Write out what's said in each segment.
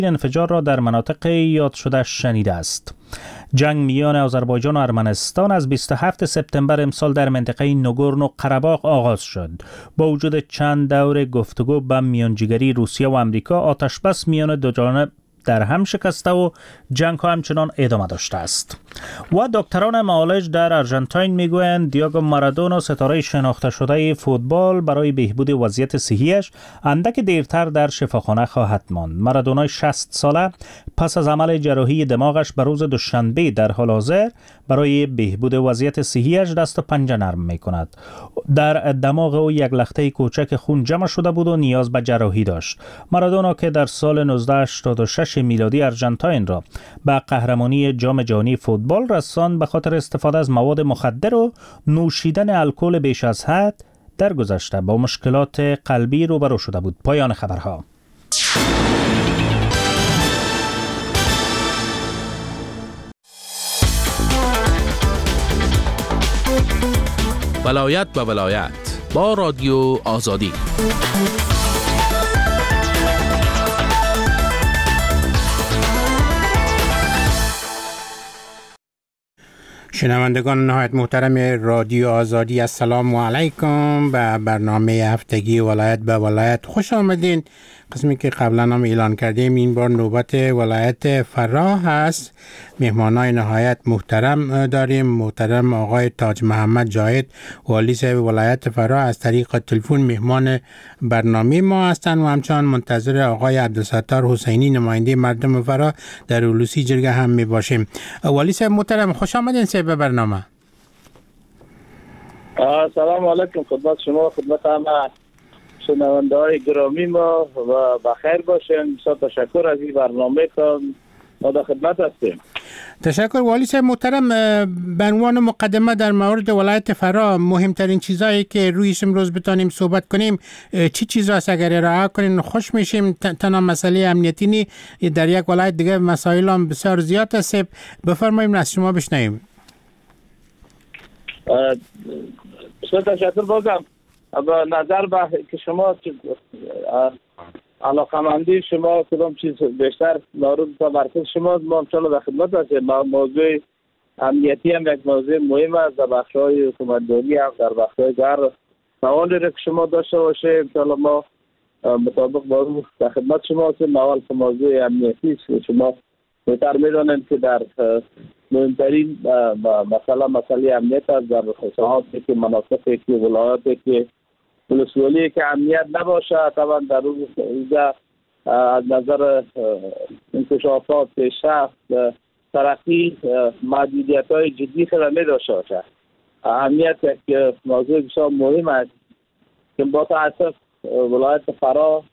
انفجار را در مناطق یاد شده شنیده است. جنگ میان آذربایجان و ارمنستان از 27 سپتامبر امسال در منطقه نگورنو قره‌باغ آغاز شد. با وجود چند دور گفتگو به میانجیگری روسیه و آمریکا، آتش بس میان دو جانب در هم شکسته و جنگ ها همچنان ادامه داشته است. و دکتران معالج در آرژانتین میگویند دیاگو مارادونا، ستاره شناخته شده فوتبال، برای بهبود وضعیت صحیش اندک دیرتر در شفاخانه خواهد ماند. مارادونا 60 ساله پس از عمل جراحی دماغش به روز دوشنبه در حال حاضر برای بهبود وضعیت صحیش دست و پنجه نرم میکند. در دماغ او یک لخته کوچک خون جمع شده بود و نیاز به جراحی داشت. مارادونا که در سال 1986 میلادی آرژانتین را به قهرمانی جام جهانی فوتبال رساند، به خاطر استفاده از مواد مخدر و نوشیدن الکل بیش از حد در گذشته با مشکلات قلبی روبرو شده بود. پایان خبرها. ولایت به ولایت با رادیو آزادی. شنوندگان نهایت محترم رادیو آزادی، السلام علیکم. به برنامه هفتگی ولایت به ولایت خوش آمدین. قسمی که قبلا هم اعلان کردیم، این بار نوبت ولایت فرا هست. مهمانای نهایت محترم داریم. محترم آقای تاج محمد جاید، والی صاحب ولایت فرا، از طریق تلفن مهمان برنامه ما هستند و همچنان منتظر آقای عبدالستار حسینی، نماینده مردم فرا در اولوسی جرگه هم می باشیم. والی صاحب محترم، خوش آمدین صاحب برنامه. سلام علیکم خدمت شما، خدمت همه شنونده‌های گرامی ما و بخیر باشین. بسیار تشکر از این برنامه که ما در خدمت هستیم. تشکر والی صاحب محترم. به عنوان مقدمه در مورد ولایت فرا، مهمترین چیزایی که رویش امروز بتانیم صحبت کنیم چی چیزاست؟ اگر ارائه کنین خوش میشیم. تنها مسئله امنیتی نی، در یک ولایت دیگه مسائل هم بسیار زیاد است. بفرمایید از شما بشنویم. بسیار تشکر. بازم با نظر به که شما علاقمندی شما کدام چیز بیشتر نارود تمرکز شما، ما انشاءالله در خدمت هستیم. موضوع امنیتی هم یک موضوع مهم است در بخش‌های حکومتداری، هم در بخش‌های دیگر. سوالی را که شما داشته باشه انشاءالله ما مطابق با اون در خدمت شما هستیم. اول که موضوع امنیتی است، شما بهتر می‌دانید که در مهمترین مسئله امنیت است در ساحاتی که مناطقی که ولایاتی که ولسوالی که امنیت نباشه، طبعا در اینجا از نظر انکشافات پیشرفت ترقی محدودیت‌های جدی خود داشته باشه. امنیت یک موضوع بسیار مهم است که با تأسف ولایت فرا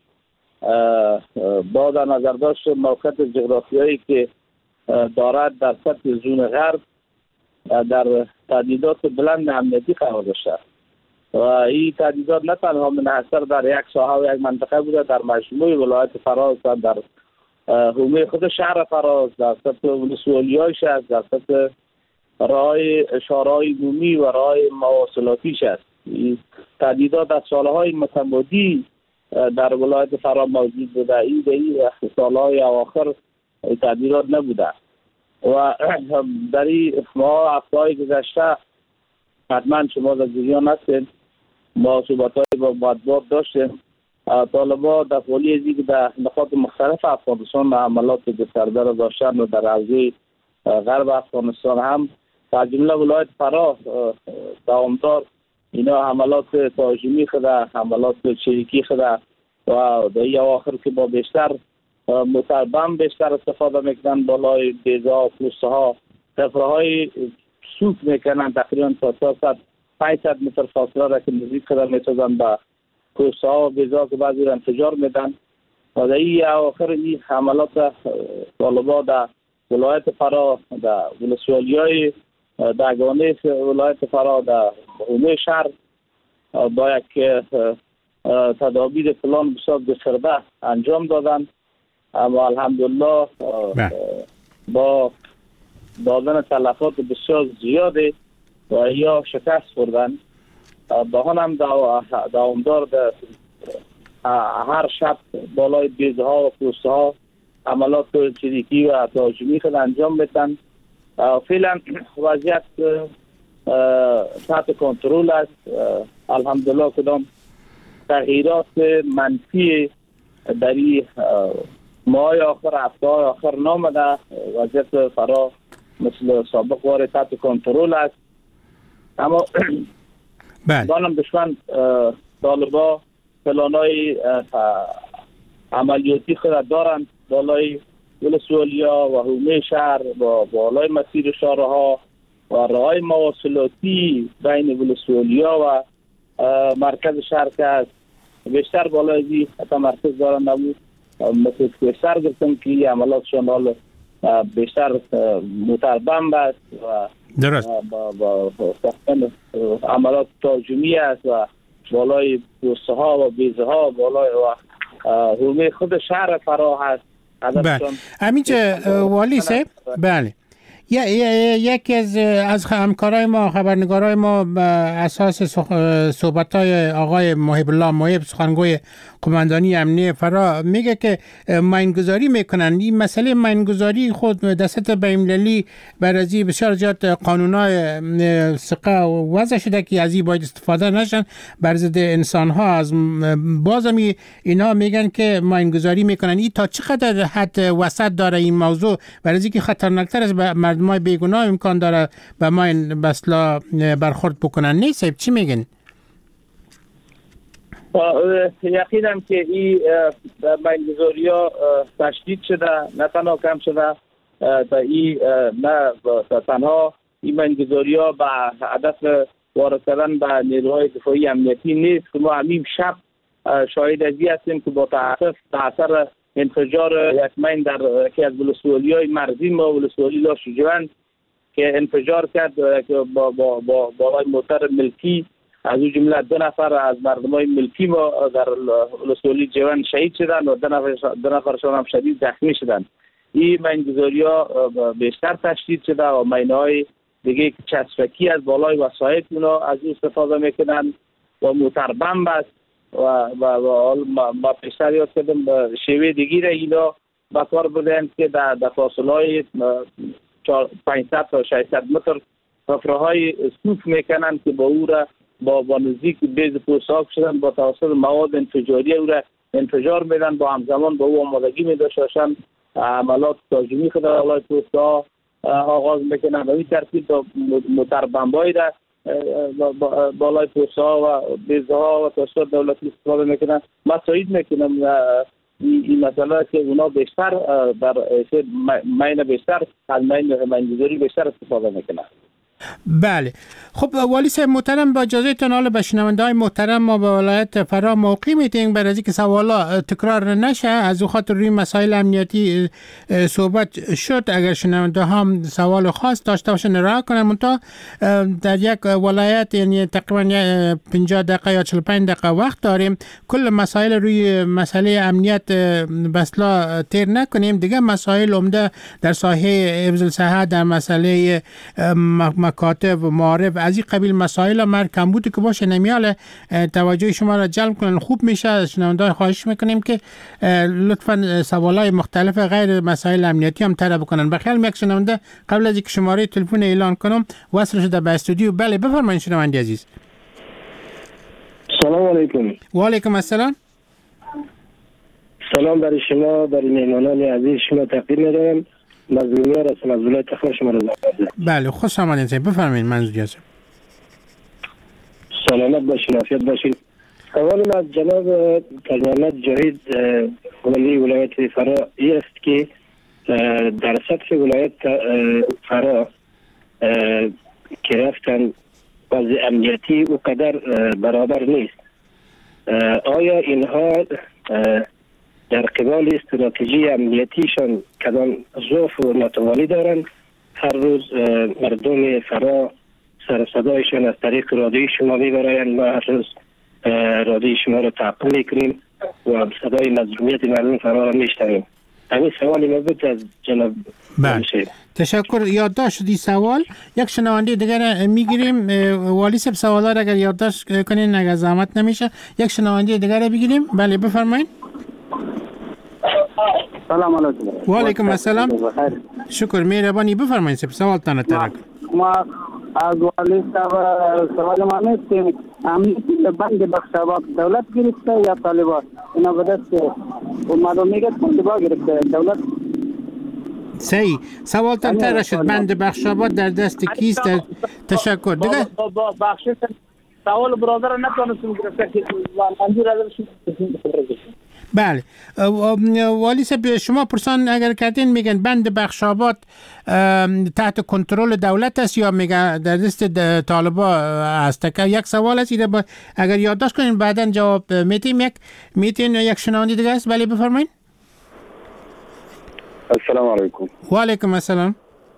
با در نظر داشت موقعیت جغرافیایی که دارد در سطح زون غرب در تهدیدات بلند امنیتی قرار داشته و این تهدیدات نه تنها منحصر در یک ساحه و یک منطقه بوده، در مجموع ولایت فراز، در حومه خود شهر فراز، در سطح ولسوالی‌هایش است، در سطح راه‌های شهرهای عمومی و راه‌های مواصلاتیش است. این تهدیدات از سالهای متمادی در ولایت فرا موجود بوده. این به این سالهای اواخر تهدیدات نبوده و در این ماه هفته‌های گذشته حتما شما در جریان هستید، ما صحبت‌های با مطبوعات داشتیم. طالبان در حالی ازی که در نقاط مختلف افغانستان حملات گسترده را داشتن و در حوزه غرب افغانستان هم در جمله ولایت فرا دوامدار اینا حملات تهاجمی خدا، حملات چریکی خدا و در این اواخر که با بیشتر متربم بیشتر استفاده میکنن، بالای بیزا و پوسته ها طفرهای سوک میکنن، تقریبا تا 500 متر فاصله را که نزدیک خدا میتازن به پوسته ها و بیزا که بعضی را انفجار میدن و در این اواخر این حملات طالبان در ولایت فرا، در ولسوالی های دگانه ولایت فرا، در حومه شهر با یک تدابیر پلان بسیار گسترده انجام دادن، اما الحمدلله با دادن تلفات بسیار زیاده و یا شکست خوردن. با هم دوامدار هر شب بالای بیزها و پوسته ها عملات چریکی و تهاجمی خود انجام بدن. فعلا وضعیت تحت کنترل است. الحمدلله کدام تغییرات منفی در این ماه آخر هفته آخر نامده. وضعیت فرا مثل سابق وار تحت کنترل است. اما دانم دشمن طالبا پلانای عملیاتی خود دارند بالای ولسوالیا و حومه شهر و بالای مسیر شهرها و راههای مواصلاتی بین ولسوالیا و مرکز شهر که است. بیشتر بالای زی حتی مرکز دارن نبود مثل بیشتر گفتم که عملاتشان حال بیشتر موتربمب است و درست عملات تهاجمی است و بالای پوسته ها و بیزه ها بالای و حومه خود شهر فرا هست. بله همینجا والی صاحب، بله یکی از همکارای ما خبرنگارای ما اساس صحبت‌های آقای محب الله محب سخنگوی قماندانی امنیه فرا میگه که ماینگذاری میکنن. این مسئله ماینگذاری خود دست بین‌المللی برازی بسیار زیاد قانونای ثقه وضع شده که از این باید استفاده نشن بر ضد انسان‌ها. از بازم اینا میگن که ماینگذاری میکنن. این تا چقدر حد وسط داره این موضوع برازی که خطرناکتر از مردمای بیگناه امکان داره به ماین بسلا برخورد بکنن؟ نیست چی میگن؟ یقینم که این ماینگذاری ها تشدید شده، نه تنها کم شده تا این نه تنها این ماینگذاری ها به هدف وارد کردن به نیروهای دفاعی امنیتی نیست که ما همین شب شاهد ازی هستیم که با تأسف تأثیر انفجار یک ماین در یکی از ولسوالی های مرزی ما ولسوالی لاشجوان که انفجار کرد که با موتر ملکی از اون جمله 2 نفر از مردمای ملکی ما در ولسوالی جوان شهید شدند و 2 نفرشان هم شدید زخمی شدند. این ماینگذاری ها بیشتر تشدید شده و ماین‌های دیگه چسبکی از بالای وسایط اونا از این استفاده میکنن و موتربمب است و ما بیشتر یاد کردم شیوه دیگی را اینا با کار بردن که در فاصله های 500 تا 600 متر حفره‌های سوف میکنن که با او را با نزدیک بیز پوساک شدن با توسط مواد انفجاری او را انفجار میدن با همزمان با او آمادگی میداشتن عملات تهاجمی خود بالای پوستا آغاز میکنن و این ترتیب موتربمبایی را بالای پوستا و بیزها و توسط دولتی استفاده میکنن. ما تایید میکنم این مسئله که اونا بیشتر در ماین بیشتر از ماینگذاری بیشتر استفاده میکنن. بله خب والی صاحب محترم با اجازه تان حالا به شنونده‌های محترم ما به ولایت فرا موقع میتیم برای اینکه سوالا تکرار نشه از او خاطر روی مسائل امنیتی صحبت شد. اگر شنونده هم سوال خاص داشته باشن راه کنن منتها در یک ولایت یعنی تقریبا 50 دقیقه یا 45 دقیقه وقت داریم کل مسائل روی مسئله امنیت بسلا تیر نکنیم. دیگه مسائل عمده در ساحه حفظ الصحه در مسئله مکاتب و معارف از این قبیل مسائل کمبود که باشه نمیاله توجه شما را جلب کنن خوب میشه. شنونده‌ها خواهش میکنیم که لطفاً سوالای مختلف غیر مسائل امنیتی هم طرح بکنن. بخیر یک شنونده قبل از اینکه شماره تلفن اعلان کنم وصل شده به استودیو. بله بفرمایید شنونده عزیز. سلام علیکم. و علیکم السلام. سلام برای شما، برای مهمانان عزیز شما تقدیم می‌کنم. مظلومیان هستم از ولایت تخار شما را زحمت. بله خوش آمدید. بفرمایید منظور هستم. سلامت باشین، عافیت باشین. سوال من از جناب محمد جاوید ولی ولایت فرا است که در سطح ولایت فرا که رفتن وضع امنیتی او قدر برابر نیست. آیا اینها در قبال استراتژی امنیتیشان کدام ضعف و ناتوانی دارند؟ هر روز مردم فرا سر صدایشان از طریق رادیوی شما میبرایند. ما هر روز رادیوی شما را تعقیب میکنیم و صدای مظلومیت مردم فرا را میشنویم. همین سوالی ما بود از جناب. بله تشکر. یادداشت دی سوال یک شنونده دیگر میگیریم. والی صاحب سوالا را اگر یادداشت کنین اگر زحمت نمیشه یک شنونده دیگر بگیریم. بله بفرمایید. سلام علیکم. و علیکم السلام. شکر، مهربانی بفرمایید. سوالتان ترک. ما از والی صاحب سوال ما نیست که امنیتی بند بخشاباد دولت گرفته یا طالبان؟ اینا به دست مردم میگه طالبان گرفته دولت. صحیح، سوالتان ترک شد. بند بخشاباد در دست کیست؟ تشکر. دیگه بخشش سوال برادر نتونستم گرفته که منظور ازش بله. والی صاحب شما پرسان اگر کردین میگن بند بخشاباد تحت کنترل دولت است یا میگن در دست طالبا است؟ که یک سوال است، اگر یادداشت کنین بعداً جواب میتین. یک شنونده دیگه است. بله بفرمایید. السلام علیکم. و علیکم السلام.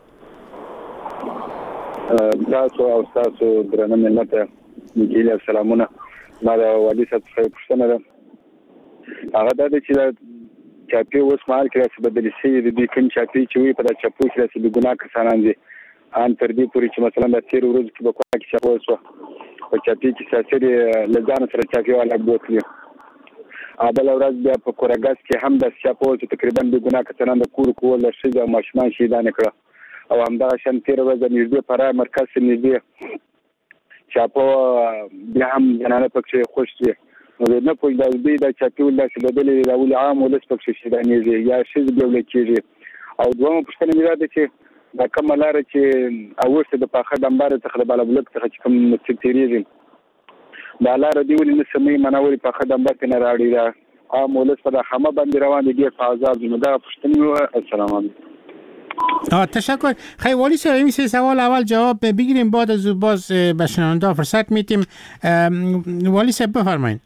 تاسو او تاسو درنه ملت میګیل سلامونه. ما د والی صاحب څخه پوښتنه ده. هغه د چې د چاپی اوس مال کې راځي بدلی شي د دې کوم چاپی چې وي په د چاپو کې راځي د ګناه کسانان دي ان تر دې پورې چې مثلا د 13 ورځې کې په کومه کې چاپو وسو په چاپی کې ساسري لزان سره چاپی والا بوتلی ابل ورځ بیا په کورګاس کې هم د چاپو چې تقریبا د ګناه کسانان د کور کول شي د ماشمان شهیدان کړه او همدا شان 13 ورځې نږدې پر مرکز نږدې چاپو بیا هم جنانه پکې خوش دي نو نه پوي د دې د چاپی ولا چې بدلې د اول عام ولس پکې شهیدانې یا شي د ولې کېږي او دوه پښتنه میراده چې د کملار چې اوسه د پاخه دمبار څخه د بالابلک څخه چې کوم تیریږي دا لار دی ولې نسمې منوري پاخه دمبار ته نه راړي دا عام ولس په خامه باندې روان دي په آزاد دي دا پښتنه. السلام علیکم. تشکر. خیلی والی صاحب این سه سوال اول جواب بگیریم بعد از باز به شنونده فرصت میتیم. والی صاحب بفرمایید.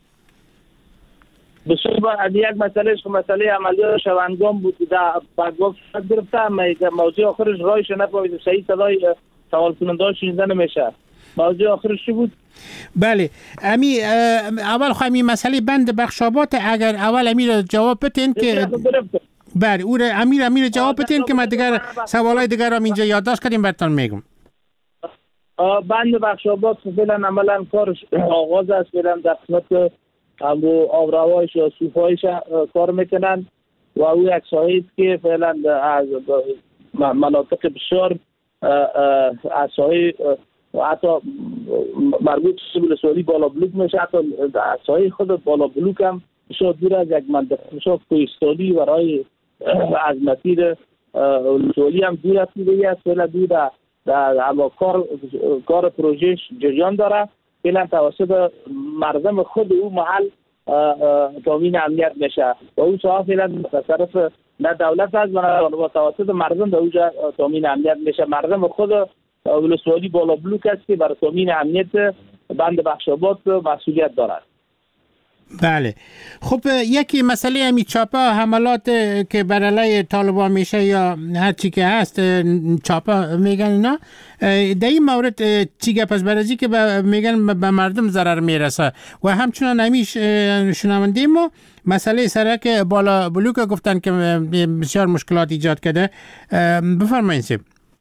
بسیار از یک مسئله عملیات شوندگان بود در بعد گرفتم موضوع آخرش رایش نپاید صحیح صدای سوال کننده شنیده نمیشه. موضوع آخرش چی بود؟ بله اول خواهیم این مسئله بند بخشاباد اگر اول امیر جواب بتین که بله او امیر جواب بتین که ما دیگر سوالای دیگر را اینجا یادداشت کردیم براتون میگم. بند بخشاباد فعلا عملا کارش آغاز است. فعلا در قسمت امرو آبروایش یا سوفایش کار میکنن و او یک ساحه است که فعلا از مناطق بسیار از ساحه حتی مربوط به ولسوالی بالا بلوک میشه، حتی از ساحه خود بالا بلوک هم بسیار دور از یک منطقه بسیار کوهستانی و راه از مسیر ولسوالی هم دور است. فعلا دور اما کار پروژه جریان داره. فعلا توسط مردم خود او محل تامین امنیت میشه و او ساحه فعلا تصرف نه دولت است و توسط مردم به اوجا تامین امنیت میشه. مردم خود ولسوالی بالا بلوک است که برای تامین امنیت بند بخشاباد مسئولیت دارد. بله خب یکی مسئله همی چاپا حملات که بر علیه طالبان میشه یا هر چی که هست چاپا میگن اینا در این مورد چی گپ است؟ برای که میگن به مردم ضرر میرسه و همچنان همیش شنونده ما مسئله سرک بالا بلوک گفتن که بسیار مشکلات ایجاد کرده. بفرمایید.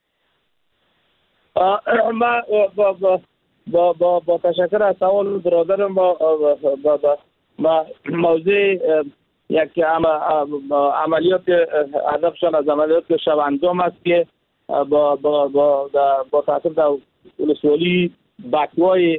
با تشکر از سوال برادرم ما موضوع یک عملیات هدفشان از عملیات شوندگان است که با تاثیر در ولسوالی بکوای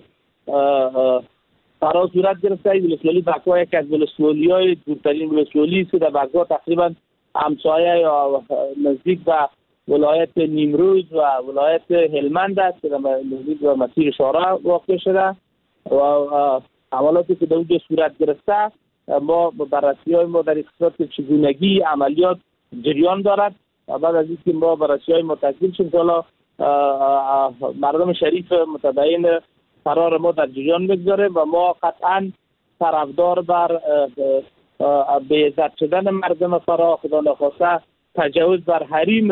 فرا صورت گرفته. ولسوالی بکوای یک از ولسوالی‌های دورترین ولسوالی است که در بکوا تقریبا همسایه یا نزدیک به ولایت نیمروز و ولایت هلمند است که نزدیک به مسیر شارع واقع شده و عملاتی که در اونجا صورت گرفته ما بررسی‌های ما در قسمت چگونگی عملیات جریان دارد و بعد از اینکه ما بررسی‌های ما تکمیل شد حالا مردم شریف متدین قرار ما در جریان میگذاره و ما قطعا طرفدار بر به عزت شدن مردم فرا، خدا نخواسته تجاوز بر حریم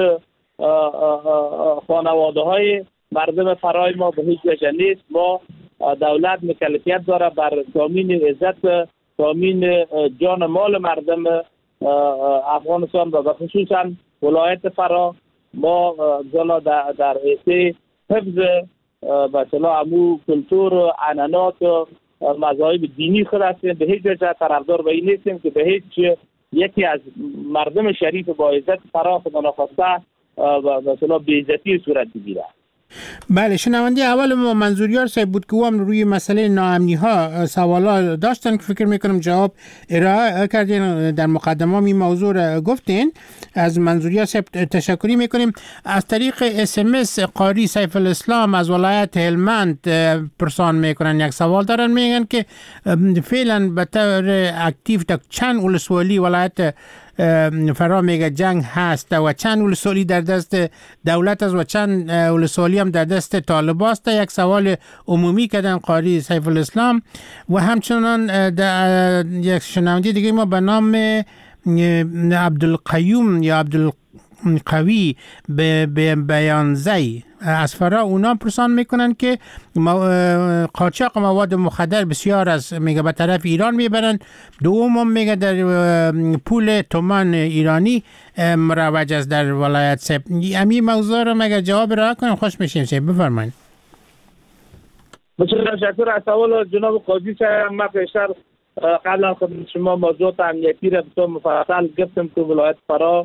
خانواده‌های مردم فرای ما به هیچ وجه نیست. ما دولت مکلفیت داره بر تامین عزت، تامین جان مال مردم افغانستان و خصوصا ولایت فرا. ما در حیث حفظ به اصطلاح امو کلتور و عنعنات و مذاهب دینی خود هستیم. به هیچ وجه طرفدار به این نیستیم که به هیچ یکی از مردم شریف با عزت فرا خدا نخواسته مثلا بی‌عزتی صورت بگیره. بله، شنونده اول ما منظوریار صاحب بود که هم روی مسئله ناامنی ها سوالا داشتن که فکر میکنم جواب ارائه کردین، در مقدمه این موضوع را گفتین. از منظوریار صاحب تشکری میکنیم. از طریق SMS قاری سیف الاسلام از ولایت هلمند پرسان میکنن، یک سوال دارن، میگن که فعلا به طور اکتیو تا چند ولسوالی ولایت فرا میگه جنگ هست و چند ولسوالی در دست دولت است و چند ولسوالی هم در دست طالب است. یک سوال عمومی کردن قاری سیف الاسلام. و همچنان یک شنونده دیگه ما به نام عبدالقیوم یا عبدالقوی به بیانزی از فرا اونا پرسان میکنن که قاچاق مواد مخدر بسیار از میگه به طرف ایران میبرن. دوم میگه در پول تومان ایرانی مروج است در ولایت سب. همین موضوع رو مگه جواب را کنیم خوش میشیم سب. بفرمایید. بسیار تشکر از سوال جناب قاضی صاحب. من پیشتر قبل از خدمت شما موضوعات امنیتی را بسیار مفصل گفتم که ولایت فرا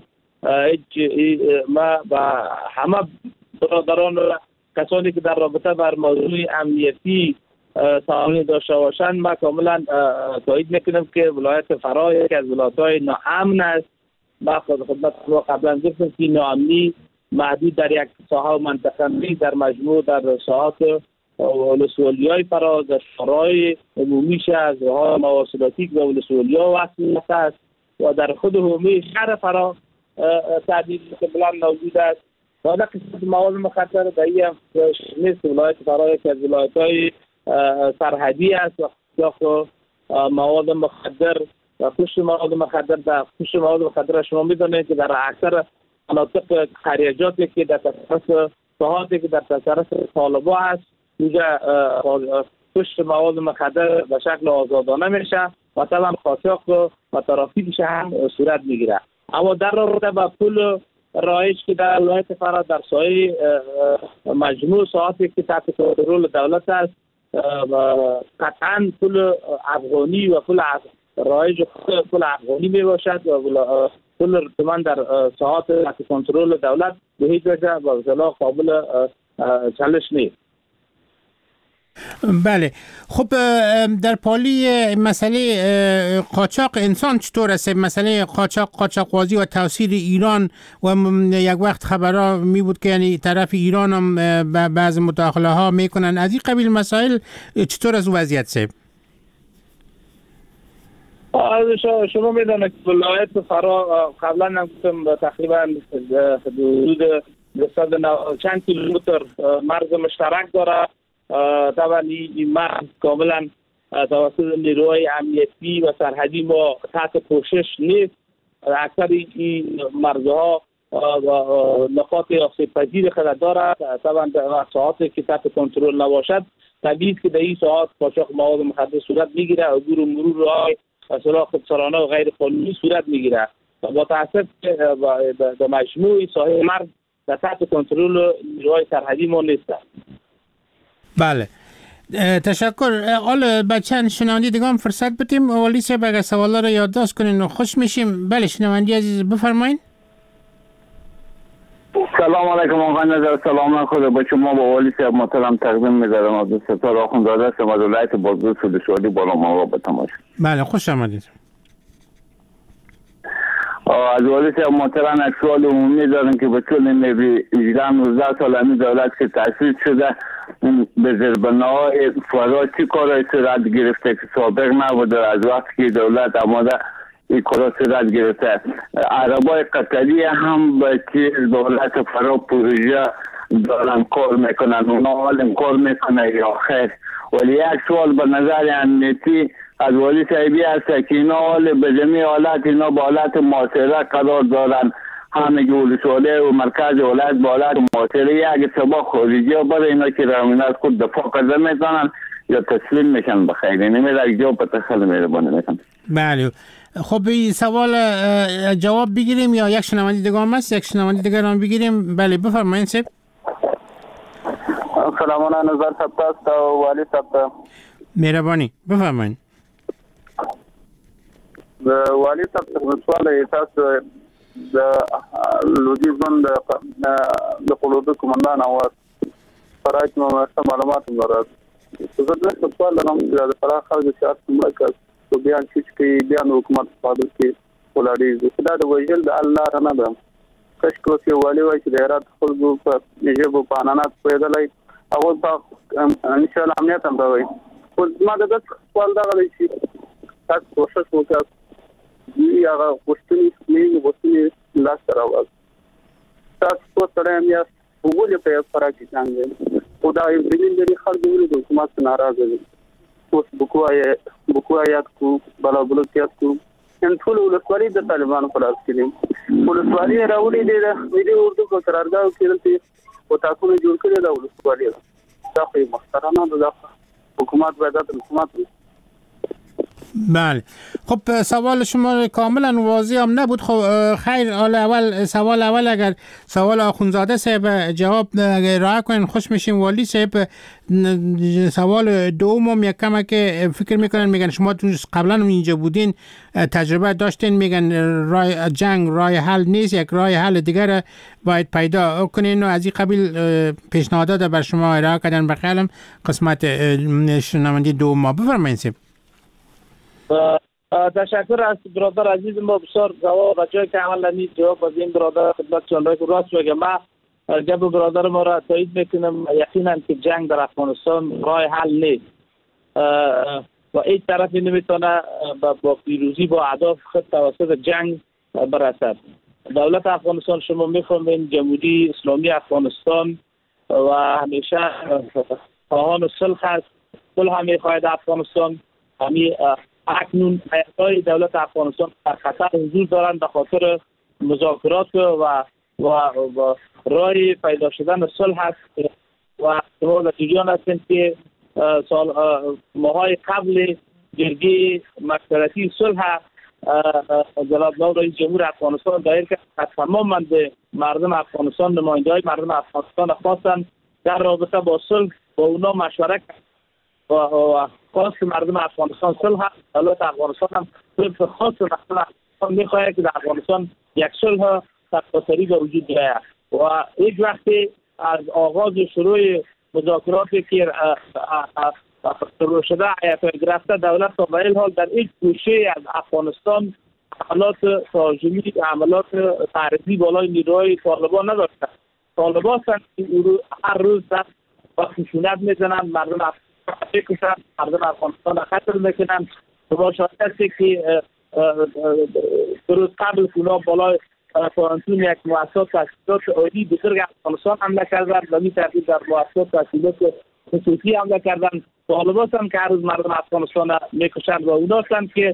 ما با همه برادران و کسانی که در رابطه بر موضوع امنیتی تعاون داشته باشند ما کاملا تایید میکنم که ولایت فرا یکی از ولایت‌های ناامن است. ما خدمت شما قبلا گفتم که ناامنی محدود در یک ساحه و منطقه نیست، در مجموع در ساحات ولسوالی‌های فرا، در شورای عمومیش از راه مواصلاتی و ولسوالی‌ها وصل است و در خود حومه شهر فرا تعدیل کاملا موجود است. بعد قسمت مواد مخدر در این نیست. ولایت فرا یکی از ولایت‌های سرحدی است و مواد مخدر و پشت مواد مخدر در پشت مواد مخدر شما می‌دانید که در اکثر مناطق خریجاتی که در تصرف ساحاتی که در تصرف طالبان است اینجا پشت مواد مخدر به شکل آزادانه میشه و طبعا قاچاق و ترافیکش هم صورت میگیره. اما در رابطه با پول رایج که در ولایت فرا در سایه مجموع ساعتی که تحت کنترل دولت است قطعا پول افغانی و پول رایج پول افغانی می باشد و پول تومان در ساعات تحت کنترل دولت به هیچ وجه و اصطلاح قابل چالش نیست. بله، خب در پالی مسئله قاچاق انسان چطور است؟ مسئله قاچاق‌بازی و تاثیر ایران و یک وقت خبرها می بود که یعنی طرف ایران هم بعض مداخله ها میکنن. از این قبیل مسائل چطور از وضعیت سه؟ شما میدانید که ولایت فرا قبلا هم گفتم تقریبا حدود چند کیلومتر مرز مشترک داره. طبعا این مرز کاملا توسط نیروهای امنیتی و سرحدی ما تحت پوشش نیست. اکثر این مرزها نقاط آسیب‌پذیر خود دارد. طبعا در ساعاتی که تحت کنترل نباشد طبیعی است که در این ساعات قاچاق مواد مخدر صورت میگیره، عبور و مرور راه اصلا خودسرانه و غیر قانونی صورت میگیره و با تاسف به مجموع ساحل مرز در تحت کنترل نیروهای سرحدی ما نیست. بله، تشکر. حالا با چند شنونده دیگه هم فرصت بدیم. اولی صاحب اگر سوالا رو یادداشت کنین و خوش میشیم. بله شنونده عزیز بفرمایید. سلام علیکم آقا نظر. سلام خدا با شما با والی صاحب محترم تقدیم می‌ذارم. از ستاره آخوندزاده هستم از ولایت بازداشت سودشوالی بالا ماوا به تماش. بله خوش آمدید. از والی صاحب محترم یک سوال عمومی دارم که به طول نبی 18 سال همی دولت که تأسیس شده به زربناهای فرا چی کارهای صورت گرفته که سابق نبوده؟ از وقتی که دولت آماده این کارا صورت گرفته. عربای قطری هم به چی دولت فرا پروژه دارن کار میکنن، اونا حال کار میکنه یا خیر؟ ولی یک سوال به نظر امنیتی از والی صاحبی هست که اینا حال به جمعی حالت اینا با حالت معاصره قرار دارن، همه ولسوالی و مرکز ولایت با حالت معاصره. یک سبا خارجی ها برای اینا که رامینات خود دفاع کرده میتونن یا تسلیم میشن بخیر. نمیده یک جواب بتخیل میربانه میتونن. بله، خب این سوال جواب بگیریم یا یک شنونده دیگه هم هست؟ یک شنونده دیگه هم بگیریم. بله بفرمایید سب. سلامونه نظر ثبت است و والی ثبت. مهربانی بفرمایید. والی صاحب سوال تاسو د لوجیزون د قلوب کومندان او فرایت نو معلومات مراد زه د سوال لرم د فراغ خارج سیاست مرکز په بیان کې بیان حکومت فاضل کې ولاړی دا د وجل د الله رانه ده کښ کوڅه والی وای چې د هرات خلکو په نجيب په انانات پیدلای او په ان شاء الله امنیت هم راوي خو ما د سوال دا غلی چې تاسو کوشش وکړئ هغه غوښتنې لاس ته راوړل تاسو سره یا وګورئ په فرق کې څنګه خو دا یو د خلکو د حکومت ناراضه دي اوس بکوایات کو بلابلوتیات کو ان ټول ولسوالۍ د طالبانو په لاس کې دي ولسوالۍ راولې دي د ویډیو اردو کو قرارداد کې او تاسو نه جوړ کړی دا ولسوالۍ دا خو محترمانه ده حکومت باید حکومت بله خب سوال شما کاملا واضح هم نبود خب خیر سوال اول اگر سوال آخونزاده صاحب جواب راه کنین خوش میشیم والی صاحب سوال دوم هم یک کمه که فکر میگن شما قبلا اینجا بودین تجربه داشتین میگن جنگ راه حل نیست یک راه حل دیگر باید پیدا کنین و از این قبیل پیشنهادات بر شما ارائه کردن بخیالم قسمت شنوندی دوم ما بفرمایید صاحب تشکر از برادر عزیز ما بسیار جواب راجعی که عملا نیست جواب از این برادر خدمتشان راست بگم من جب برادر ما را تایید میکنم یقینا که جنگ در افغانستان راه حل نیست و این طرفی نمیتونه با پیروزی با اهداف خود توسط جنگ برسد. دولت افغانستان شما میفهمین جمهوری اسلامی افغانستان و همیشه خواهان صلح است. صلح میخواهد افغانستان همین اکنون حیاتهای دولت افغانستان در خطر حضور دارند به خاطر مذاکرات و راه پیدا شدن صلح است و شما در جریان هستند که ماهای قبل جرگه مشورتی صلح جناب نایب رئیس جمهور افغانستان دایر کرد از تمام مردم افغانستان نماینده‌های مردم افغانستان خواستند در رابطه با صلح با اونا مشوره کرد و خواست مردم افغانستان صلح دولت افغانستان هم صلح خاص مردم افغانستان میخواهد که در افغانستان یک صلح تقاطری به وجود بیاید و یک وقتی از آغاز شروع مذاکراتی که شروع شده حیات گرفته دولت تا به این حال در یک گوشه از افغانستان عملات تهاجمی عملات تعرضی بالای نیروهای طالبان نداشته. طالبان هر روز دست و خشونت میزنند مردم افغانستان خطر میکنند. شما شاهد هستید که روز قبل اونا بالای فرانتون یک مؤسسات تحصیلات عالی بزرگ افغانستان حمله کردند و می ترتیب در مؤسسات تحصیلات خصوصی حمله کردند. طالبان هم که هر روز مردم افغانستان میکشند و اونا هم که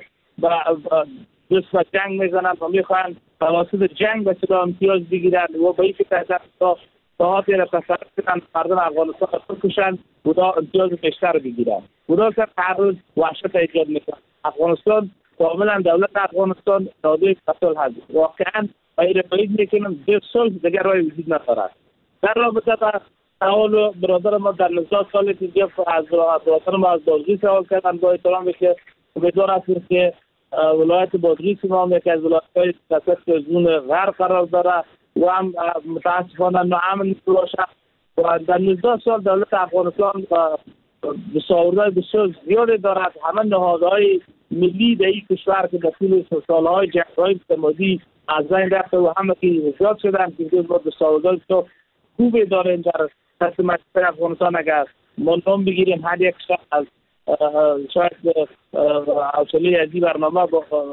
دست و جنگ میزنند و میخواهند توسط جنگ به سلاح امتیاز بگیرند و به این فکر تا ساعتی را تصرف کنند مردم افغانستان را بکشند و امتیاز بیشتر بگیرند. اونا هم هر روز وحشت ایجاد میکنند. افغانستان کاملا دولت افغانستان داده صلح هست. واقعا غیر بعید میکنم صلح دیگر راه وجود ندارد. در رابطه با سوال برادر ما در 19 سال دیگه از برادر ما از بادغیس سوال کردن با احترام که امیدوار هستیم که ولایت بادغیس ما یکی از ولایت‌های تحت زون غرب قرار داره و هم متاسفانه ناامن باشه و در 19 سال دولت افغانستان بسیارهای بسیار زیادی دارد. همه نهادهای ملی در این کشور که در طول سالهای جنگ‌های متمادی از بین رفته و همه که ایجاد شدن که ما بسیارهای بسیار خوبی داریم در دست مجلس افغانستان. اگر ما نام بگیریم هر یک شخص از شاید حوصله از این برنامه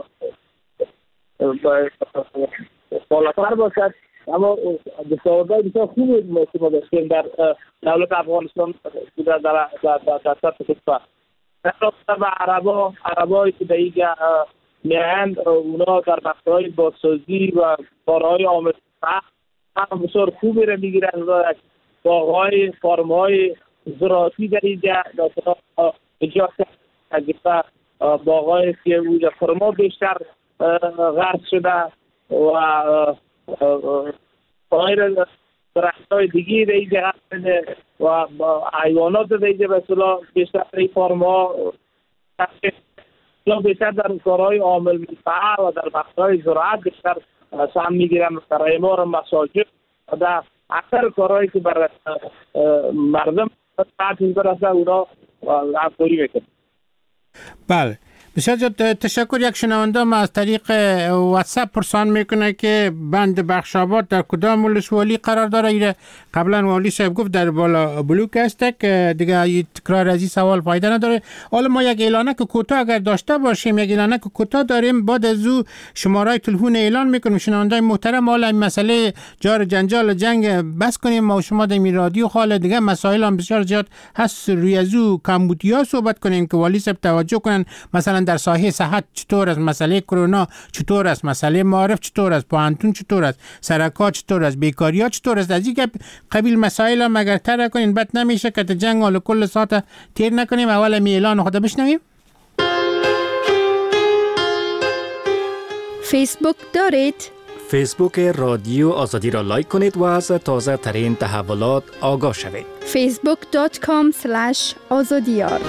بالاتر باشد، اما بسیارهای بسیار خوبی ما داشتیم در دولت افغانستان در سطح کشور. در رابطه با عربایی که دیگه میاند اونا در بخش‌های بازسازی و کارهای آموزشی هم بسیار خوبی را میگیرند و باغ‌های فارم‌های زراعتی در اینجا ایجاد کرده باغ‌های که اونجا خرما بیشتر غرس شده و غیر درخت‌های دیگه در اینجا و حیوانات در اینجا به اصطلاح بیشتر این فارم‌ها یا بیشتر در کارهای عامل منفعه و در بخش‌های زراعت بیشتر سهم میگیرن، در اعمار مساجد و در اکثر کارهایی که بر مردم تعطیل برسه اونا همکاری میکنن. بله بسیار تشکر. یک شنونده ما از طریق واتساپ پرسان میکنه که بند بخشاباد در کدام ولسوالی قرار داره؟ ایره قبلا والی صاحب گفت در بالا بلوک است که دیگه تکرار از این سوال فایده نداره. حالا ما یک اعلانه که کوتاه اگر داشته باشیم، یک اعلانه که کوتاه داریم، بعد از او شماره تلفن اعلان میکنیم. شنونده محترم حالا این مسئله جار جنجال جنگ بس کنیم. ما شما در این رادیو خاله دیگه مسائل هم بسیار زیاد هست، روی از او کمبودیا صحبت کنیم که والی صاحب توجه کنن. مثلا در ساحه صحت چطور است، مسئله کرونا چطور است، مسئله معارف چطور است، پوهنتون چطور است، سرکار چطور است، بیکاری ها چطور است. از این قبیل مسائل هم اگر تر کنین بد نمیشه که جنگ حال کل ساعت تیر نکنیم. اول می اعلان خدا بشنویم. فیسبوک دارید؟ فیسبوک رادیو آزادی را لایک کنید و از تازه ترین تحولات آگاه شوید. facebook.com/azadiyar.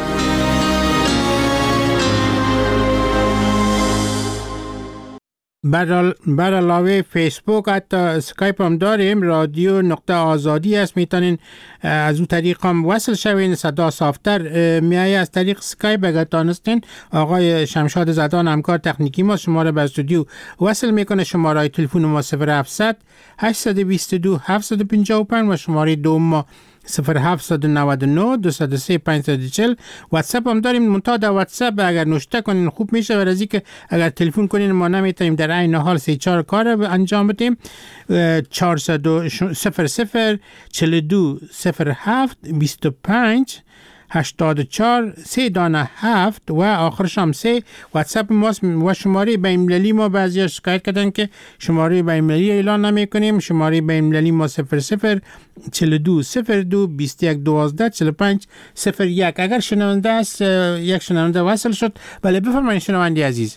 بر علاوه فیسبوک حتی اسکایپ هم داریم، رادیو نقطه آزادی است. میتونین از اون طریق هم وصل شوین، صدا صافتر میایه از طریق اسکایپ. اگر تانستین آقای شمشاد زدان همکار تکنیکی ما شما را به استودیو وصل میکنه. شماره تلفن ما 0700 822 755 و شماره دوم ما 0799 203 540. واتساپ هم داریم، منتها در واتساپ اگر نوشته کنین خوب میشه، برای که اگر تلفن کنین ما نمیتونیم در عین حال 3-4 کار انجام بدیم. 400 00 42 07 25 84 3 دانه 7 و آخرش هم 3. واتساپ ماست و شماره بین‌المللی ما بعضی شکایت کردن که شماره بین‌المللی اعلان نمی کنیم. شماره بین‌المللی ما 00 42 02 21 12 45 01. اگر شنونده است یک شنونده وصل شد. بله بفرمایید شنونده عزیز.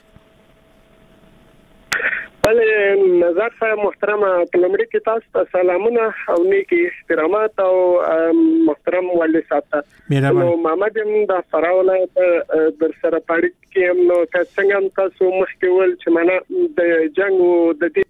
بله نظر صاحب محترم، کلمری کی تاسو ته سلامونه او نیکی احترامات او محترم والی صاحب. نو محمد یم د فراه ولایت در سره پاړی کې نو څنګه تاسو مخکې ول چې معنا د جنگ او د دې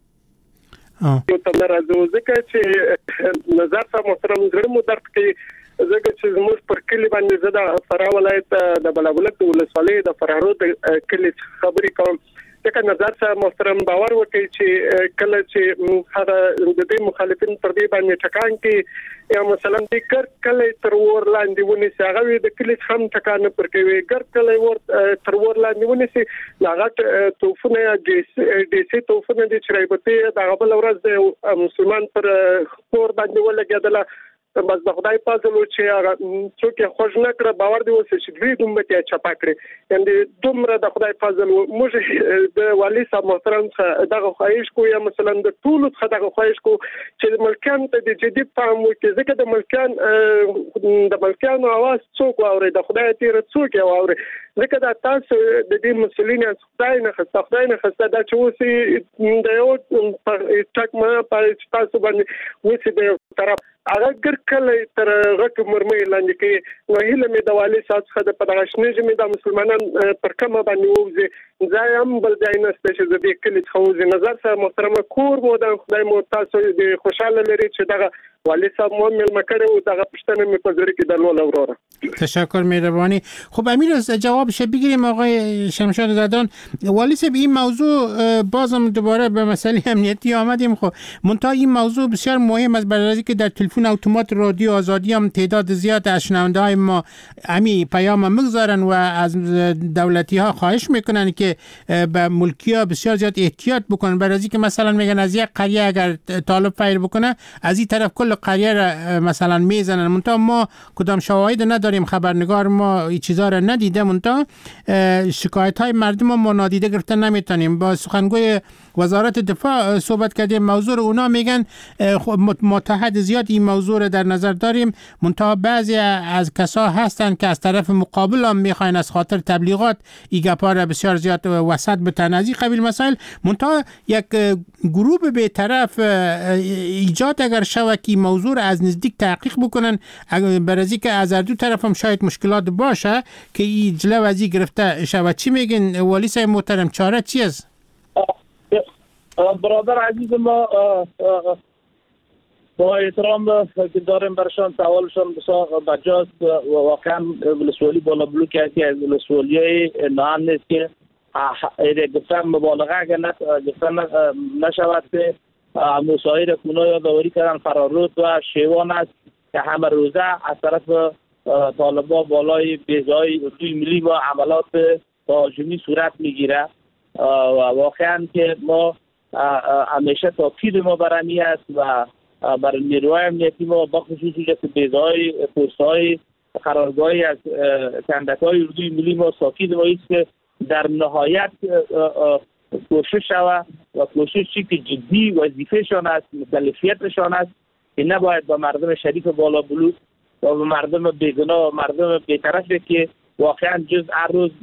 یو تر راځو ځکه چې نظر صاحب محترم زړه مو درد کوي ځکه چې زموږ پر کلی باندې زه د فراه ولایت د بلابلک ولسوالۍ د فرارو د کلی خبرې کوم. ځکه نظر صاحب محترم باور وکړي چې کله چې هغه د دې مخالفین پر دې باندې ټکان کې یا مثلا د ګر کله تر ور لاندې ونیسي، هغه د کلی هم ټکان پر کوي، ګر کله ور تر ور لاندې ونیسي، هغه توفونه ډي سي توفونه د چرایبته د غبل ورځ د مسلمان پر خور باندې ولګیدله. بس د خدای فضل چې هغه څوک خوښ نه کړ باور دی وسه چې دوی دومره ته چپا کړی یعنی دومره د خدای فضل موږ د والی صاحب محترم دغه خواهش کو یا مثلا د ټول څخه دغه خواهش کو چې ملکان ته د جدي پام وکړي ځکه د ملکانو आवाज څوک اوري د خدای تیر څوک اوري ځکه دا تاسو د دې مسلمانین خدای نه خسته دا چې وسی د یو ټک ما په تاسو باندې وسی د طرف هغه ګر کله تر غټ مرمۍ لاندې کې نو هله مې د والي صاحب څخه د پدغشنې چې د مسلمانان پر کومه باندې ووزي ځای هم بل ځای نشته چې د دې کلی څخه وځي. نظر صاحب محترم کور مو د خدای مو تاسو د خوشاله لري چې دغه والي صاحب مو ملما کړو دغه پښتنه مې په ذری کې درول وروره. تشکر مهربانی. خب امیر جوابش بگیریم. آقای شمشاد زدان والی صاحب این موضوع بازم دوباره به مسئله امنیتی آمدیم. خب منتها این موضوع بسیار مهم است برای که در تلفن اتومات رادیو آزادی هم تعداد زیاد از شنونده های ما امی پیام مگذارن و از دولتی ها خواهش میکنن که به ملکی ها بسیار زیاد احتیاط بکنن برای که مثلا میگن از یک قریه اگر طالب فیر بکنه از این طرف کل قریه را مثلا میزنن. منتها ما کدام شواهد نداریم، خبرنگار ما این چیزا را ندیده، منتها شکایت های مردم ما نادیده گرفتن نمیتونیم. با سخنگوی وزارت دفاع صحبت کردیم، موضوع اونا میگن متحد زیاد این موضوع را در نظر داریم، منتها بعضی از کسا هستن که از طرف مقابل هم میخواین از خاطر تبلیغات این گپا را بسیار زیاد وسط به تنازی قبیل مسائل منتها یک گروه به طرف ایجاد اگر شود که موضوع از نزدیک تحقیق بکنن برای که از دو طرف هم شاید مشکلات باشه که این جلو از گرفته شود. چی میگن والی صاحب محترم، چاره چی است؟ برادر عزیز ما با احترام که داریم برشان سوالشان بسیار بجاست. واقعا ولسوالی بالا بلوک هستی از ولسوالی نام نیست که گفتن مبالغه اگر گفتن نشود که مسائل کنه یادآوری کردن فرارود و شیوان است که همه روزه از طرف طالبان بالای بیضای اردوی ملی و عملات تهاجمی صورت میگیره و واقعا که ما همیشه تاکید ما برمی است و برای نیروهای امنیتی ما با خصوصی که بیضای پست‌های قرارگاهی از کندک‌های اردوی ملی ما تاکید ما است که در نهایت کوشش شود و کوششی که جدی وظیفه‌شان است، مکلفیتشان است که نباید با مردم شریف بالا بلوک و با مردم بیگناه و مردم بی‌طرفی که واقعا جز هر روز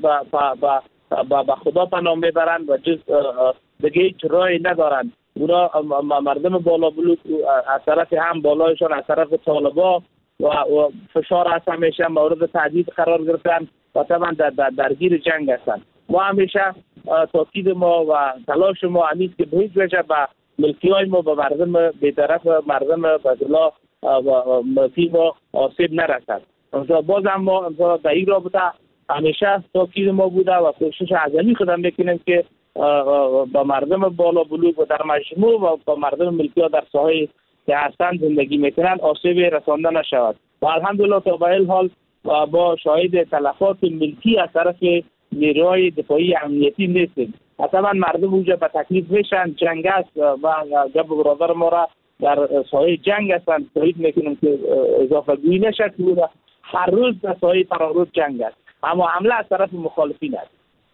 با خدا پناه میبرند و جز دیگه هیچ راهی ندارند. اونا مردم بالا بلوک از طرف هم بالایشان از طرف طالبان و فشار هست همیشه مورد تهدید قرار گرفتن و طبعا درگیر جنگ هستند. ما همیشه تاکید ما و تلاش ما همیست که به هیچ وجه به ملکی های ما به مردم بی‌طرف مردم بدلا و ملکی ما آسیب نرسد. باز هم ما در این رابطه همیشه تاکید ما بوده و کوشش عظیمی خودم میکنیم که با مردم بالا بلوک و در مجموع و با مردم ملکی ها در ساحه که هستند زندگی میکنند آسیب رسانده نشود و الحمدلله تا به این حال با شاهد تلفات ملکی از طرف نیروهای دفاعی امنیتی نیستیم. حتما مردم اونجا به تکلیف میشن، جنگ است و جب برادر ما را در ساحه جنگ هستند. تایید میکنیم که اضافه گویی نشد که هر روز در ساحه فرارود جنگ است، اما حمله از طرف مخالفین است.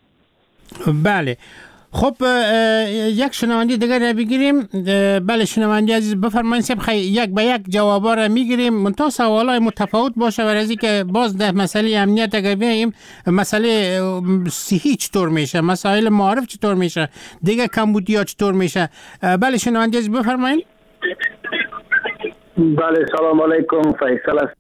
بله خب یک شنونده دیگر را بگیریم. بله شنونده عزیز بفرمایید. یک به یک جوابا را میگیریم منتها سوالای متفاوت باشه برای اینکه باز در مسئله امنیت اگر بگیم مسئله صحی چطور میشه، مسائل معارف چطور میشه، دیگه کمبودیا چطور میشه. بله شنونده عزیز بفرمایید. بله سلام علیکم، فیصل است.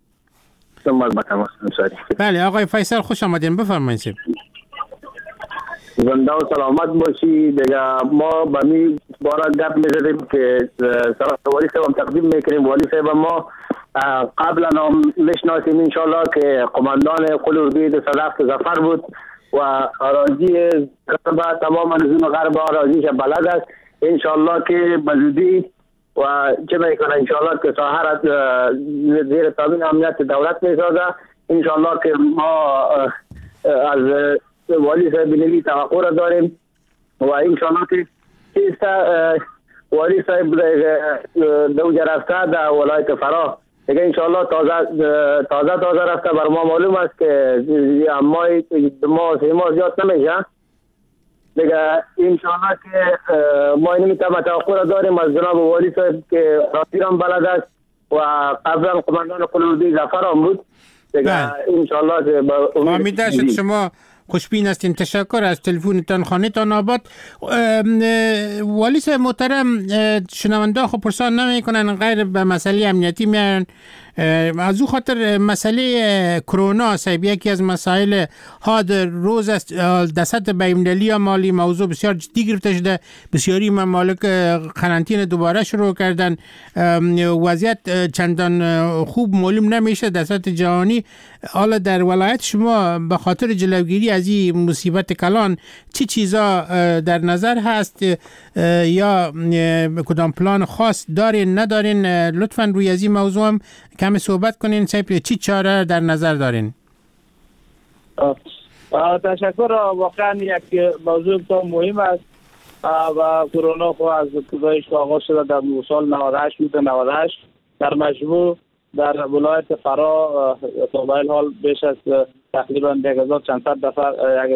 بله آقای فیصل خوش آمدین، بفرمایید. زنده و سلامت باشی. دیگه ما به می بارا گپ میزدیم که سلام والی صاحب تقدیم میکنیم. والی صاحب ما قبلا هم میشناسیم انشالله که قماندان قل اردوی 207 ظفر بود و اراضی غرب تمام نظام غرب اراضیش بلد است. انشالله که بزودی و چه میکنه انشالله که ساحر زیر تامین امنیت دولت میسازه. انشالله که ما از والی صاحب بنوی توقع را داریم و انشالله که والی صاحب دوجه رفته در ولایت فرا دیگه انشالله تازه رفته. بر ما معلوم است که ماه سه ماه زیاد نمیشه دیگه. انشالله که ما اینمی توقع را داریم از جناب والی صاحب که راستیران بلد است و قبلا قماندان قل اردوی ظفر هم بود دیگه. انشالله که امیده شد شما خوشبین هستیم. تشکر از تلفنتان، خانه‌تان آباد. والی صاحب محترم شنونده خب پرسان نمیکنن غیر به مسئله امنیتی میان. از او خاطر مسئله کرونا صاحب یکی از مسائل ها در روز است. دست بین‌المللی مالی موضوع بسیار جدی گرفته شده. بسیاری ممالک قرنطینه دوباره شروع کردن. وضعیت چندان خوب معلوم نمیشه دست جهانی. حالا در ولایت شما به خاطر جلوگیری از این مصیبت کلان چی چیزا در نظر هست یا کدام پلان خاص دارین ندارین؟ لطفاً روی از این موضوع هم کمی صحبت کنین. چی چاره در نظر دارین؟ تشکر. واقعا یک موضوع مهم است و کرونا خو از ابتدایش آغاز شده در سال 98 بود. 98 در مجموع در ولایت فرا تا به حال بیش از تقریبا 1400 نفر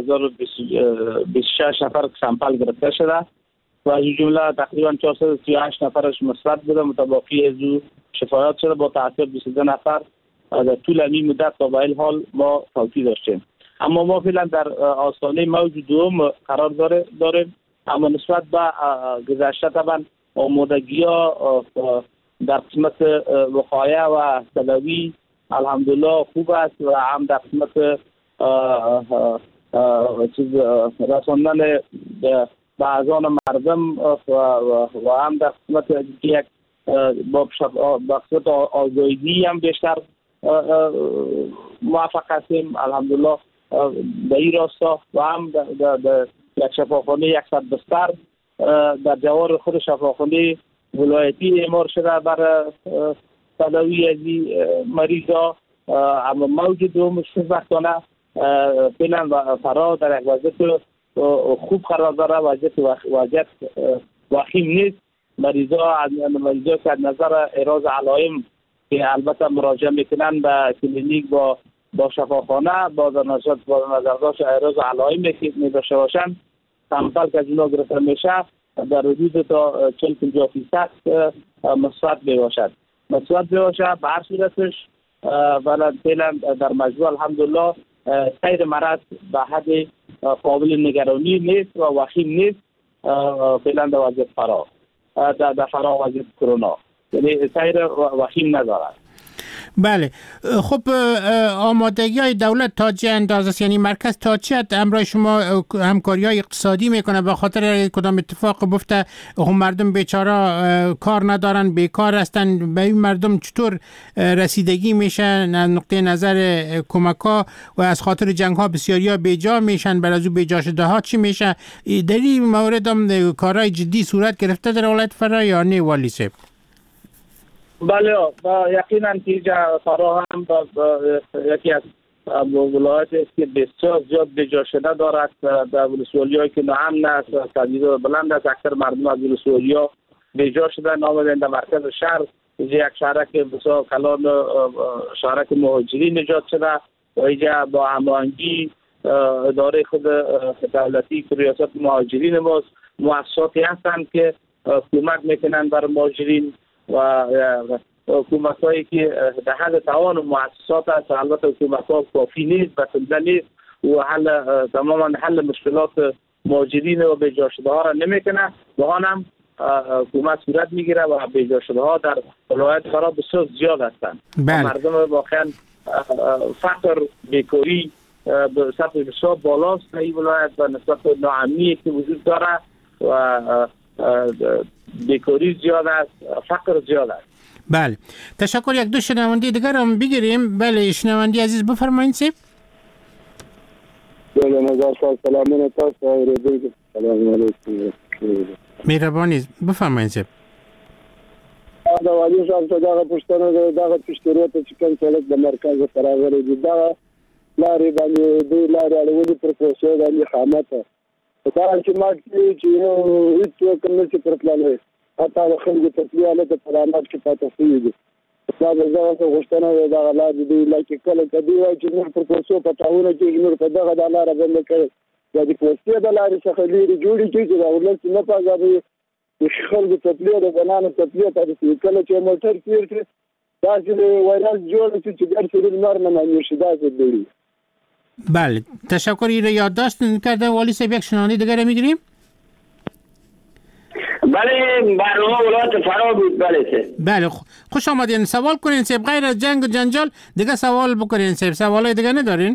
1026 نفر سامپل گرفته شده و از جمله تقریبا 438 نفرش مثبت بوده. متباقی از شفایات شده با تاثیر 22 نفر در طول این مدت تا به حال ما توفیق داشتیم. اما ما فعلا در آستانه موج دوم قرار داریم. اما نسبت به گذشته طبعا آمادگی ها در قسمت وقایع و تداوی الحمدلله خوب است و هم در قسمت رساندن به اذهان مردم و هم در قسمت یک با قسمت آگاهی هم بیشتر موفق هستیم الحمدلله به این راستا و هم در یک شفاخانه 100 بستر در جوار خود شفاخانه ولایتی اعمار شده برای تداوی از مریضا. اما موج دوم خوشبختانه فعلا و فرا در یک وضعیت خوب قرار داره، وضعیت وخیم نیست. مریضا که از نظر احراز علائم که البته مراجعه میکنن به کلینیک با شفاخانه با نظر داشت احراز علائم که می داشته باشند سمپل که از اونا گرفته میشه در حدود تا 40-50% مثبت باشد به هر صورتش ولی فعلا در مجموع الحمدلله سیر مرض به حد قابل نگرانی نیست و وخیم نیست. فعلا در وضعیت فرا در فرا وضعیت کرونا یعنی سیر وخیم ندارد. بله خب آمادگی های دولت تا چه اندازه است؟ یعنی مرکز تا چه امرای شما همکاری های اقتصادی میکنه به خاطر کدام اتفاق گفته مردم بیچاره کار ندارن بیکار هستن به این مردم چطور رسیدگی میشه از نقطه نظر کمک ها و از خاطر جنگ ها بسیاری ها بیجا میشن بر از او بیجا شده ها چی میشه؟ در این مورد هم کارهای جدی صورت گرفته در ولایت فرا یا نه والی صاحب؟ بله یقینا که فرا هم یکی از ولایت است که بسیار زیاد بیجا شده دارد. در ولسوالی‌هایی که ناامن است تهدید بلند است اکثر مردم از ولسوالی‌ها بیجا شدن آمدن در مرکز شهر یک شهرک بسیار کلان شهرک مهاجرین ایجاد شده و اینجا با هماهنگی اداره خود دولتی که ریاست مهاجرین ماست مؤسساتی هستند که کمک میکنن بر مهاجرین و حکومت هایی که در حد توان مؤسسات است. البته حکومت ها کافی نیست بسنده نیست و تماما حل مشکلات مهاجرین و بیجا شده ها را نمیکنه و آن هم حکومت صورت میگیره و بیجا شده ها در ولایت فرا بسیار زیاد هستند. مردم واقعا فقر بیکاری به سطح بسیار بالاست در این ولایت و نسبت ناامنی که وجود داره و بیکاری زیاد است فقر زیاد است. بله تشکر. یک دو شنونده دیگر هم بگیریم. بله شنونده عزیز بفرمایید سیب. بله نظر سلامونه تاسو سلام علیکم. مهربانی بفرمایید سیب. دا والی صاحب ته دا پښتنه دا پښتورو ته چې کوم سړک د مرکز فراغره دي دا لارې باندې د لارې اړولې پر کوڅه باندې خامته دا چې ما چې هیڅ کوم څه پر پلان وي حتی خلک ته پیاله د پرامات کې پاتې شي دا زه غوښتنه دا لارې دی لکه کله کدی وای چې نور پر کوڅه په تاونه کې نور په دغه د لارې باندې کوي دا د کوڅه د لارې څخه لري جوړی کیږي دا ولڅ نه پاګابي خلکو تپلیه د بنانو تپلیه تاسو کله چې موټر تیر کړي دا چې وایرس جوړ شي چې ګرځي نور نه نمیشه دا دی. بله تشکر. این یادداشت کرده والی صاحب. یک شنونده دیگر میگیریم. بله برنامه ولایت فرا بود. بله خوش آمدین. سوال کنین صاحب. غیر از جنگ و جنجال دیگه سوال بکنین صاحب. سوالای دیگه ندارین؟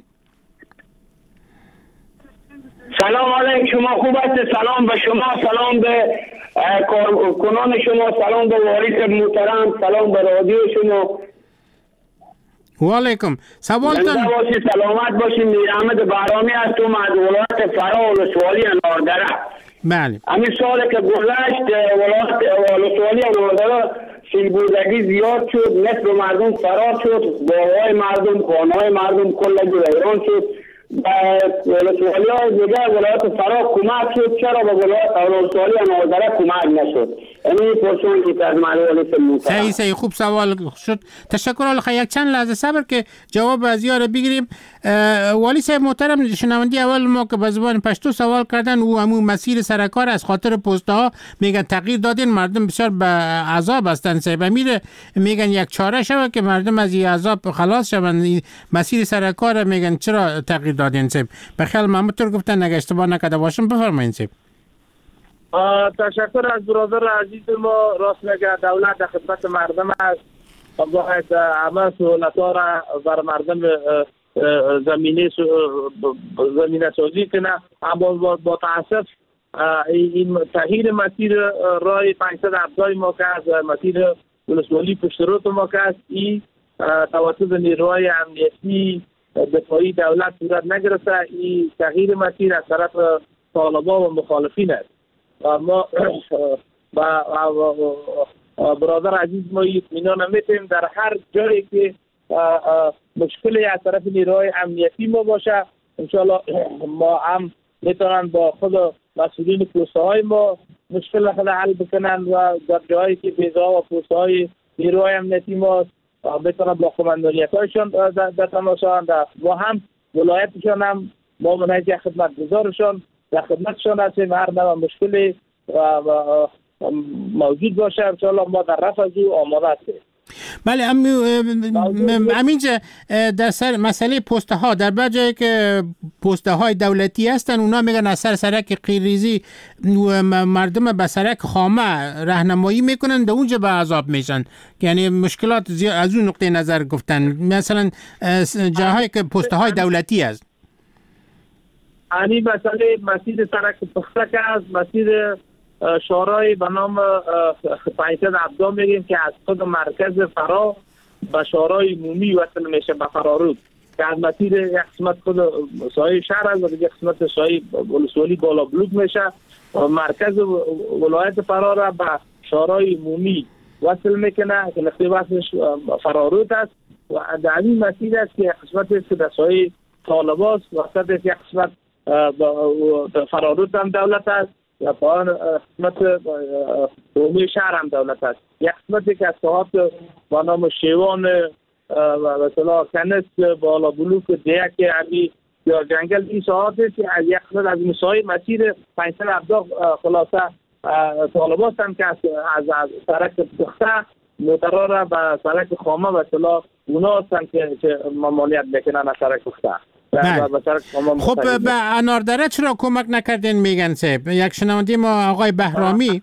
سلام علیکم. شما خوب هستید؟ سلام به شما، سلام به کارکنان شما، سلام به واریس محترم، سلام به رادیو شما. و علیکم. سوالتون سلامت باشید. میر احمد بهرامی هستم از ولایت فرا ولسوالی اناردره. بله. همین سال که گذشت ولایت ولسوالی اناردره سیلبردگی زیاد شد، نصف مردم فرار شد، باغ‌های مردم، خانه‌های مردم کلگی ویران شد. ولسوالی های دیگه ولایت فرا کمک شد، چرا به ولسوالی اناردره کمک نشد؟ این پرسون که از معلومات صحیح خوب سوال شد. تشکر. یک چند لحظه صبر که جواب از یار بگیریم. والی صاحب محترم شنوندی اول ما که به زبان پشتو سوال کردن او همون مسیر سرکار از خاطر پست ها میگن تغییر دادین مردم بسیار به عذاب هستن صاحب. میگن یک چاره شوه که مردم از این عذاب خلاص شون. مسیر سرکار میگن چرا تغییر دادین سیب. بخیال محمد گفتن اگه اشتباه نکرده باشم بفرمایین سیب. تشکر از برادر عزیز ما. راست میگه دولت در خدمت مردم است و باید همه سهولت‌ها را بر مردم زمینه سازی کنه. اما با تاسف این تغییر مسیر رای 507 ما که از مسیر ولسوالی پشت روت ما که است این توسط نیروهای امنیتی دفاعی دولت صورت نگرفته. این تغییر مسیر از طرف طالبان و مخالفین است. ما برادر عزیز ما اطمینان میتیم در هر جایی که مشکلی از طرف نیروهای امنیتی ما باشه انشاءالله ما هم میتونن با خود مسئولین پوسته های ما مشکل خود حل بکنن و در جایی که بیزا و پوسته های نیروهای امنیتی ما میتونن با قماندانیت هایشان در تماشان و هم ولایتشان هم ما منهج خدمت گذارشان در خدمتشان هستیم. هر نوع مشکلی موجود باشه انشاءالله ما در رفع از او آماده هستیم. بله همینجا در سر مسئله پسته ها در بعض جایی که پسته های دولتی هستن اونا میگن از سر سرک قیریزی مردم به سرک خامه راهنمایی میکنن در اونجا به عذاب میشن. یعنی مشکلات از اون نقطه نظر گفتن مثلا جاهایی که پسته های دولتی هست. یعنی مسئله مسیر سرک پخته که از مسیر شورای به نام 507 میگیم که از خود مرکز فرا به شورای عمومی وصل میشه به فرارود که از مسیر یک قسمت خود سایه شهر است و یک قسمت سایه ولسوالی بالا بلوک میشه. مرکز ولایت فرا را به شورای عمومی وصل میکنه که نقطه وصلش فرارود است و در این مسیر است که یک قسمت است که در سایه طالبان است و یک قسمت فرارود هم دولت است یا پایان قسمت عمومی شهر هم دولت است. یک قسمتی که از ساحات با نام شیوان و مثلا کنس بالا بلوک دیگه که علی یا جنگل این ساحات است که از یک قسمت از مسای مسیر 507 خلاصه طالبان هستند که از سرک پخته موترها را به سرک خامه و مثلا اونا هستند که ممانعت میکنن از سرک پخته. خب به اناردره چرا کمک نکردین میگن سیب؟ یک شنونده ما آقای بهرامی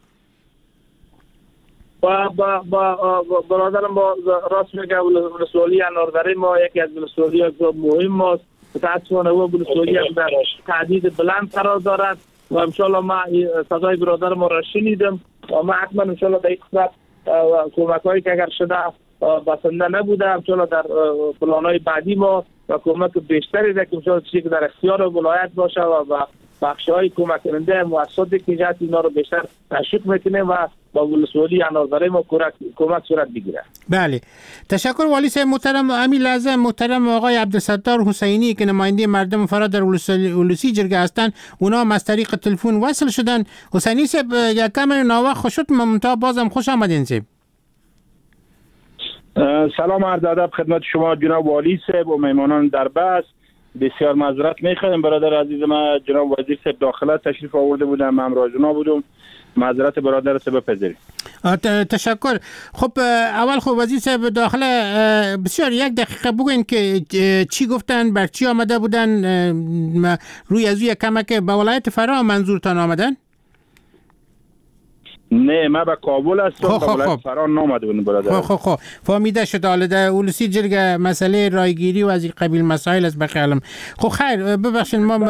برادرم با راست میگه ولسوالی اناردره ما یکی از ولسوالی مهم ماست. متاسفانه او ولسوالی در تعدید بلند قرار دارد و انشالله ما صدای برادر ما را شنیدم و ما حتما انشالله در این قسمت کمک هایی که اگر شده بسنده نبوده انشالله در پلانهای بعدی ما و کمک بیشتری که انشالله چیزی که در اختیار ولایت باشه و بخش‌های کمک کننده مؤسساتی که جهت اینا رو بیشتر تشویق میکنه و با ولسوالی اناردره ما کمک صورت بگیره. بله تشکر والی صاحب محترم. همین لحظه محترم آقای عبدالستار حسینی که نماینده مردم فرا در ولسی جرگه هستند اونا هم از طریق تلفن وصل شدن. حسینی صاحب یک کم ناوقت خوش شد ممتا بازم خوش آمدین صاحب. سلام عرض ادب خدمت شما جناب والی صاحب و مهمانان در بس. بسیار معذرت میخوایم برادر عزیز ما جناب وزیر صاحب داخله تشریف آورده بودم همراه جناب بودم. معذرت برادر صاحب بپذیرید. تشکر. خب اول خب وزیر صاحب داخله بسیار یک دقیقه بگوین که چی گفتن بر چی آمده بودن روی از روی کمک به ولایت فرا منظورتان آمدن؟ نه ما به کابل هستم به ولایت فرا نامده بودم برادر. خب فهمیده شد. حالا در ولسی جرگه مسئله رایگیری و از این قبیل مسائل است بخیالم. خب خیر ببخشید ما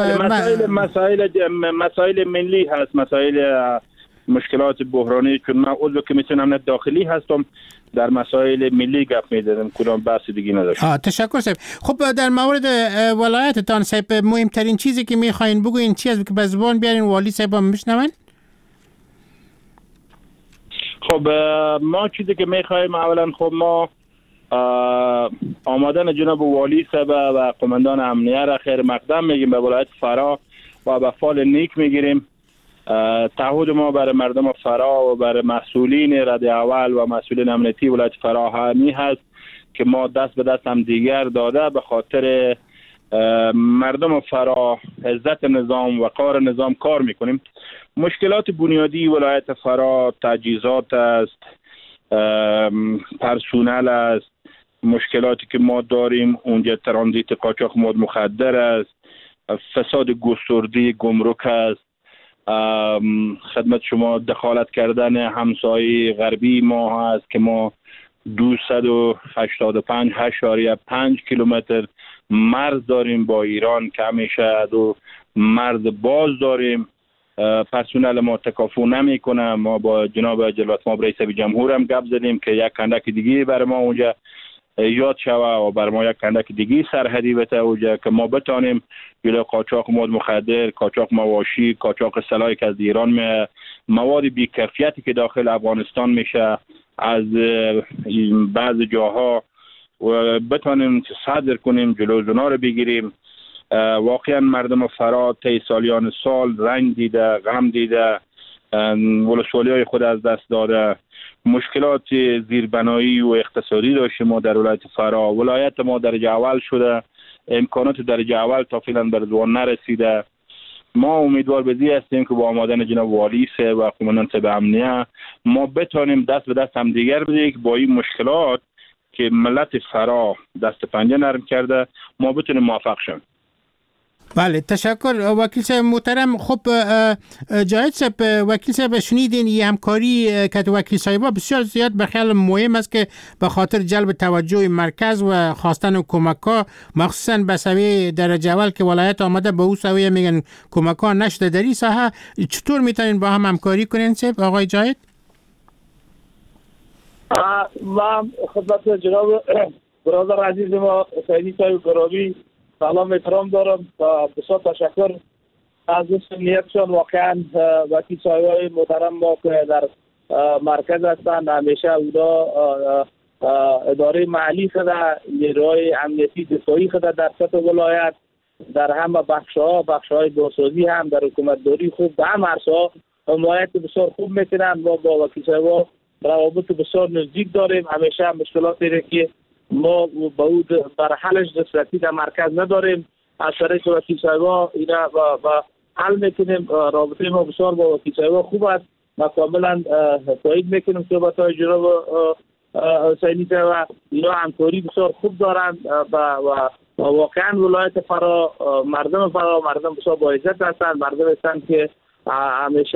مسائل ملی هست، مسائل مشکلات بحرانی چون من عضو کمیسیون امنیت داخلی هستم در مسائل ملی گپ می‌زدم کدام بحث دیگه نداشتم. تشکر صاحب. خب در مورد ولایتتان صاحب مهمترین چیزی که می‌خواین بگوین چی است که به زبان بیارین والی صاحب هم بشنون؟ خب ما چیزی که می‌خوایم اولا خب ما آمدن جناب والی صاحب و قماندان امنیه را خیر مقدم میگیم به ولایت فرا و به فال نیک میگیریم. تعهد ما برای مردم فرا و برای مسئولین رده اول و مسئولین امنیتی ولایت فرا همی هست که ما دست به دست هم دیگر داده به خاطر مردم فرا عزت نظام و وقار نظام کار میکنیم. مشکلات بنیادی ولایت فرا تجهیزات است، پرسونل است، مشکلاتی که ما داریم اونجا ترانزیت قاچاق مواد مخدر است، فساد گسترده گمرک است، خدمت شما دخالت کردن همسایه غربی ما هست که ما 285.5 کیلومتر مرز داریم با ایران که همیشه دو مرز باز داریم. پرسنل ما تکافو نمیکنه. ما با جناب جلوت ما رئیس جمهور هم گپ زدیم که یک کندک دیگه برای ما اونجا یاد شوه و برای ما یک کندک دیگه سرحدی بته اونجا که ما بتانیم جلوی قاچاق مواد مخدر، قاچاق مواشی، قاچاق سلاحی که از ایران مواد بی‌کیفیتی که داخل افغانستان میشه از بعض جاها و بتانیم صادر کنیم، جلوی اونا رو بگیریم. واقعا مردم فرا طی سالیان سال رنج دیده، غم دیده، ولسوالی‌های خود از دست داده، مشکلات زیربنایی و اقتصادی داشتیم. ما در ولایت فرا، ولایت ما درجه اول شده، امکانات درجه اول تا فعلا به رضوان نرسیده. ما امیدوار به این هستیم که با آمدن جناب والی صاحب و قماندان صاحب امنیه ما بتانیم دست به دست هم دیگر بدیم که با این مشکلات که ملت فرا دست پنجه نرم کرده ما بتونیم موفق شیم. بله، تشکر وکیل صاحب محترم. خب جاید صاحب، وکیل صاحب شنیدین این همکاری که وکیل صاحبا بسیار زیاد به خیال مهم است که به خاطر جلب توجه مرکز و خواستن کمک ها، مخصوصا به سویه درجه اول که ولایت آمده به او سویه میگن کمک ها نشده در این ساحه، چطور میتونین با هم همکاری کنین صاحب آقای جاید؟ و خدمت جناب برادر عزیز ما سیدی صاحب گرامی سلام احترام دارم و بسیار تشکر از نیتشان. واقعا وکیل صاحبای محترم ما که در مرکز هستند، همیشه اونا اداره محلی خود، نیروهای امنیتی دفاعی خود در سطح ولایت در همه بخش‌های بازسازی هم در حکومتداری خوب در همه عرصه‌ها حمایت بسیار خوب میکنن. ما با وکیل صاحبا روابط بسیار نزدیک داریم. همیشه مشکلاتی را که ما با او بر حلش دسترسی در مرکز نداریم، از طریق وکیل صاحبا اینا و حل میکنیم. رابطه ما بسیار با وکیل صاحبا خوب است و کاملا تایید میکنیم صحبت‌های جناب حسینی صاحب. اینا همکاری بسیار خوب دارند و واقعا ولایت فرا، مردم بسیار با عزت هستند، مردم هستند که همیشه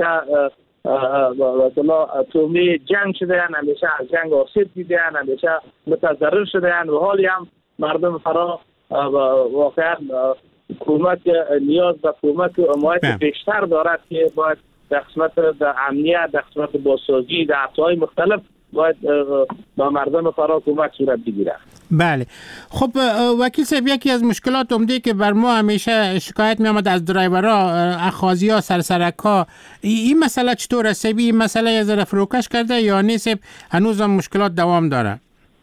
تومی جنگ شده هستند، همیشه از جنگ آسیب دیده هستند، همیشه متضرر شده هستند و حالی هم مردم فرا واقعا حکومت نیاز به کمک و حمایت بیشتر دارد که باید در قسمت امنیت، در قسمت بازسازی، در ابزارهای مختلف باید با مردم فرا کمک صورت بگیره. بله. خب وکیل صاحب، یکی از مشکلات عمده که بر ما همیشه شکایت می آمد از درایورها، اخاذی‌ها، سرسرک‌ها، این مسئله چطور است؟ این مسئله از طرف فروکش کرده یا نیست؟ هنوز هم مشکلات دوام داره؟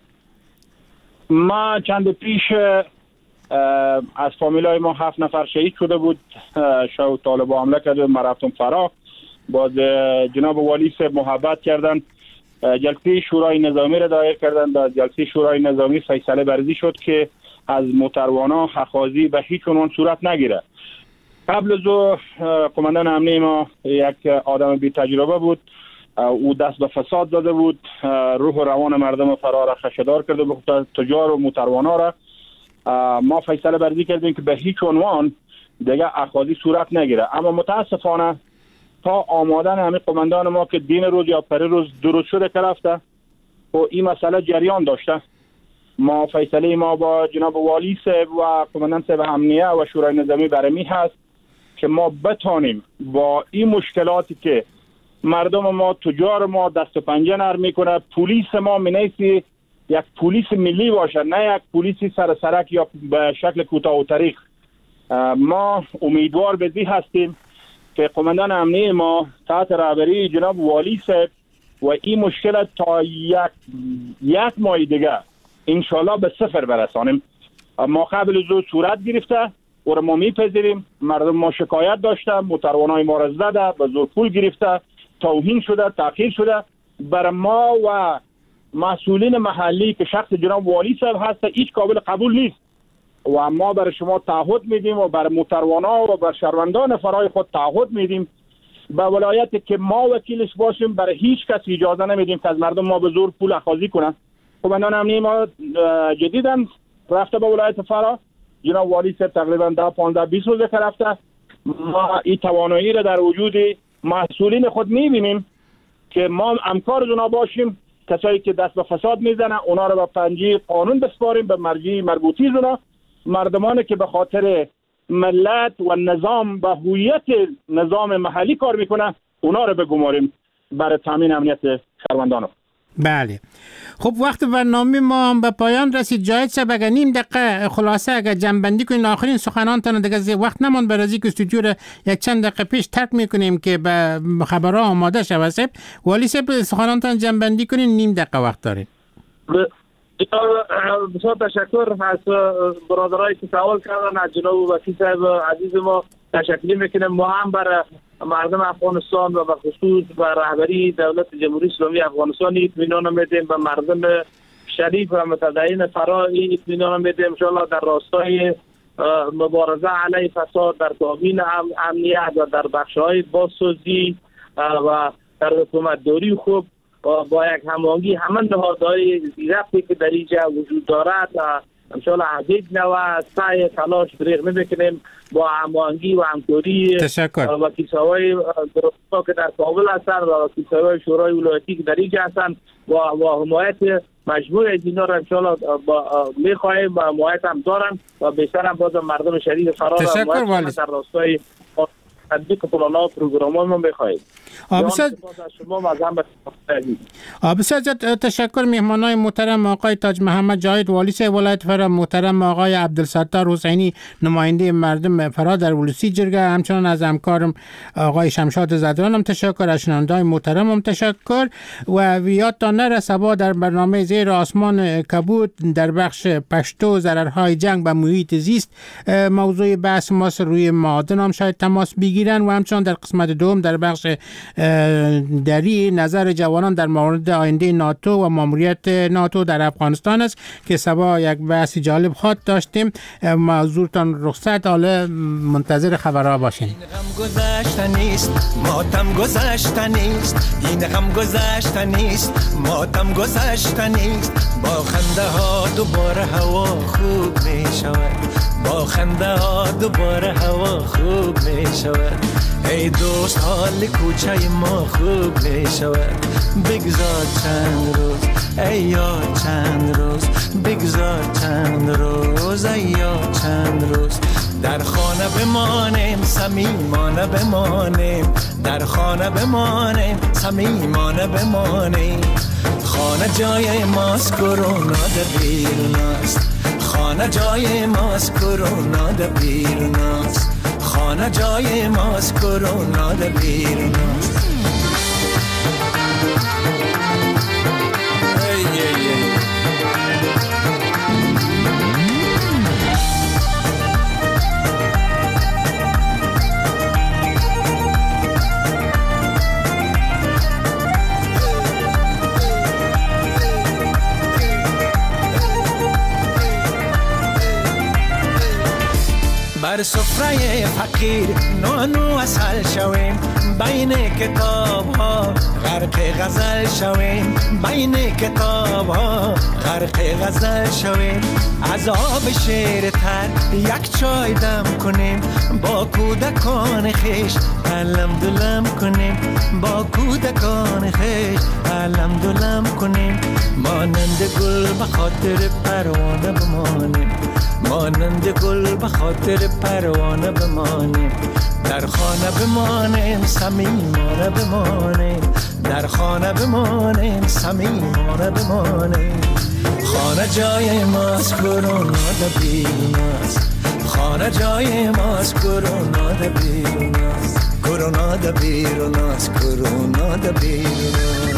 ما چند پیش از فامیلای ما 7 نفر شهید شده بود. شو طالبا حمله کرده، ما رفتم فرا، باز جناب والی صاحب محبت کردن، جلسه شورای نظامی را دایر کردن. در جلسه شورای نظامی فیصله ورزی شد که از موتروانا اخاذی به هیچ عنوان صورت نگیره. قبل از او قماندان امنی ما یک آدم بی تجربه بود، او دست به فساد داده بود، روح و روان مردم فرا را خشدار کرده بود، تجار و موتروانا را. ما فیصله ورزی کردیم که به هیچ عنوان دیگه اخاذی صورت نگیره. اما متاسفانه تا آمدن همین قماندان ما که دین روز یا پری روز درست شده که رفته و این مسئله جریان داشته، ما فیصله ما با جناب والی صاحب و قماندان صاحب امنیه و شورای نظامی برمی هست که ما بتانیم با این مشکلاتی که مردم ما، تجار ما دست و پنجه نرم میکنه، پلیس ما منیسی یک پلیس ملی باشه، نه یک پلیس سرسرک یا به شکل کوتاه و طریق. ما امیدوار به این هستیم که قماندان امنی ما تحت رهبری جناب والی صاحب و این مشکل تا یک ماه دیگه انشالله به صفر برسانیم. ما قبل از او صورت گرفته و ما میپذیریم. مردم ما شکایت داشته، موتروانای ما را زده، به زور پول گرفته، توهین شده، تاخیر شده. بر ما و مسئولین محلی که شخص جناب والی صاحب هست هیچ قابل قبول نیست و ما برای شما تعهد میدیم و بر موتروانا و بر شهروندان فرای خود تعهد میدیم به ولایت که ما وکیلش باشیم. برای هیچ کس اجازه نمیدیم که از مردم ما به زور پول اخاذی کنه. قماندان امنی ما جدیداً رفته به ولایت فرا جناب والی صاحب تقریبا 10 15 20 روز که رفته، ما این توانایی را در وجود مسئولین خود می‌بینیم که ما همکار اونا باشیم. کسایی که دست به فساد میزنن اونا رو به پنجه قانون بسپاریم، به مرجع مربوطی اونا. مردمانی که به خاطر ملت و نظام و هویت نظام محلی کار میکنن اونا رو بگماریم برای تامین امنیت شهروندان. بله خب وقت برنامه ما به پایان رسید. جاید صاحب اگر نیم دقیقه خلاصه اگر جنبندی کنین آخرین سخنانتان دیگه وقت نمان، برای که استودیو رو یک چند دقیقه پیش ترک میکنیم که به خبرها آماده شود. صاحب والی صاحب سخنانتان جنبندی کنین، نیم دقیقه وقت دارید. بسیار تشکر از برادرایی که سوال کردن. از جناب وکیل صاحب عزیز ما تشکر میکنیم. ما هم برای مردم افغانستان و به خصوص به رهبری دولت جمهوری اسلامی افغانستان اطمینان میدیم، به مردم شریف و متدین فرا اطمینان میدیم. ان شاء الله در راستای مبارزه علیه فساد، در تامین امنیت و در بخش‌های بازسازی و در حکومتداری خوب با یک هماهنگی همه نهادهای زیرفتی که در اینجا وجود دارد انشاءالله عدید نوع سعی تلاش دریغ نمیکنیم با هماهنگی و همکاری وکیل‌های درستا که در کابل هستند و وکیل‌های شورای ولایتی که در اینجا هستند و حمایت مجموع اینا را انشاءالله میخواهیم و حمایت هم دارن و بیشتر هم باز مردم شریف فرار حمایت در راستای تطبیق پلانا و پروگرام ما میخواهیم. بسیار تشکر. مهمانای محترم آقای تاج محمد جاوید والی صاحب ولایت فرا، محترم آقای عبدالستار حسینی نماینده مردم فرا در ولسی جرگه، همچنان از همکارم آقای شمشاد زدران هم تشکر، از شنونده‌های محترم هم تشکر و یادتان نره صبا در برنامه زیر آسمان کبود در بخش پشتو ضررهای جنگ به محیط زیست موضوع بحث ماست. روی معادن هم شاید تماس بگیرن و همچنان در قسمت دوم در بخش دری نظر جوانان در مورد آینده ناتو و ماموریت ناتو در افغانستان است که سبا یک بحث جالب خواهد داشتیم. معذورتان رخصت، حالا منتظر خبرها باشین. این غم گذشته نیست، ماتم گذشته نیست، این غم گذشته نیست، ماتم گذشته نیست. با خنده ها دوباره هوا خوب می شود، با خنده ها دوباره هوا خوب می شود. ای دوست حال کوچه ما خوب می شود. بگذار چند روز ای یاد، چند روز بگذار چند روز ای یاد، چند روز در خانه بمانیم صمیمانه بمانیم، در خانه بمانیم صمیمانه بمانیم. خانه جای ماست، کرونا در بیرون است، خانه جای ماست، کرونا در بیرون است، خانه جای ماست، کرونا در بیرون است. بر سفره فقیر نانو اصل شویم، بین کتاب ها غرق غزل شویم، بین کتاب ها غرق غزل شویم. عذاب شیر تر یک چای دم کنیم، با کودکان خیش علم دلم کنیم، با کودکان خیش علم دلم کنیم. مانند گل به خاطر پروانه بمانیم، مانند گل به خاطر پروانه بمانیم. در خانه بمانیم صمیمانه بمانیم، در خانه بمانیم صمیمانه بمانیم. خانه جای ماست، کرونا در بیرون است، خانه جای ماست، کرونا در بیرون است، کرونا در بیرون است، کرونا در بیرون است.